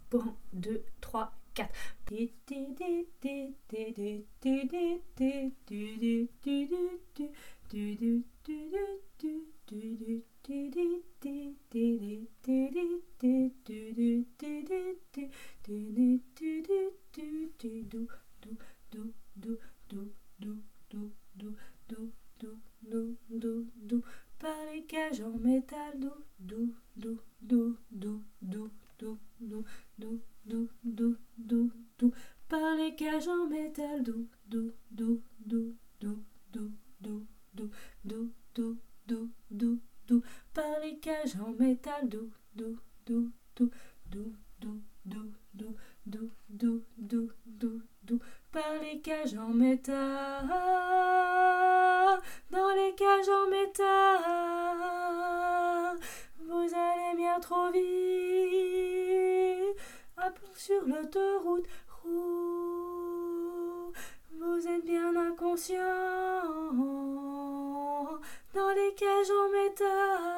1, 2, 3, 4. Par les cages en métal, par les cages en métal, par les cages en métal, par les cages en métal, dans les cages en métal, vous allez bien trop vite, à plomb sur l'autoroute, vous êtes bien inconscient, dans les cages en métal.